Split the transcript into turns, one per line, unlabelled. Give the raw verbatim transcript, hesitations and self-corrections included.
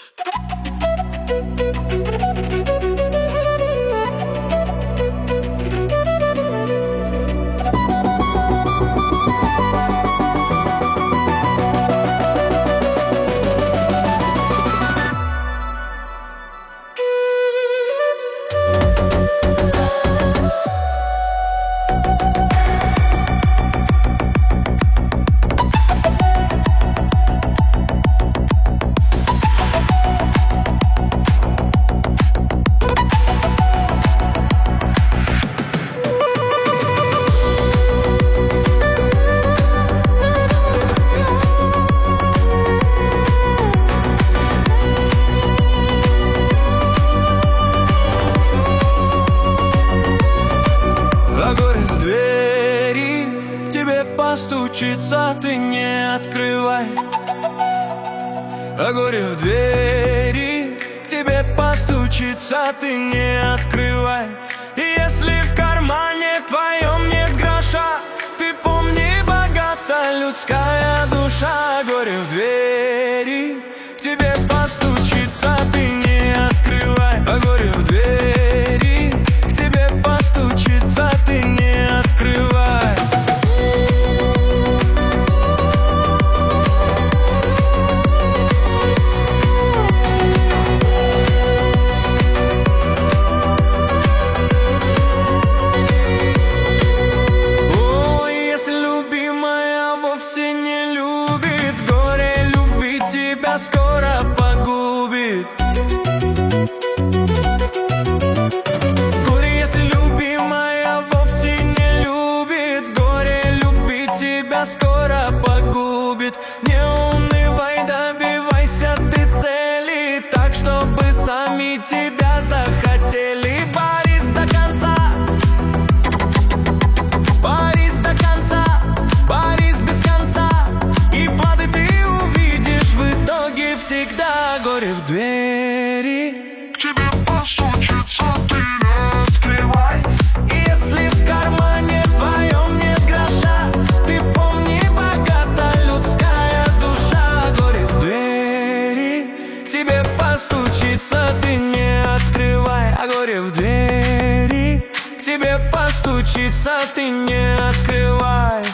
Постучится, ты не открывай. А горе в двери к тебе постучится, ты не открывай. И если в кармане твоем нет гроша, ты помни, богата людская душа. Горе в двери к тебе постучится, ты не открывай. А горе в двери к тебе постучится, ты не открывай. Скоро погубит. Горе, если любимая вовсе не любит. Горе любви тебя скоро погубит. Не унывай, добивайся ты цели, так, чтобы сами тебя захотели. Борись до конца, борись до конца, борись без конца, и плоды ты увидишь в итоге всегда. Горе в двери к тебе постучится, ты не открывай. Если в кармане твоем нет гроша, ты помни, богата людская душа. Горе в двери к тебе постучится, ты не открывай. А горе в двери к тебе постучится, ты не открывай.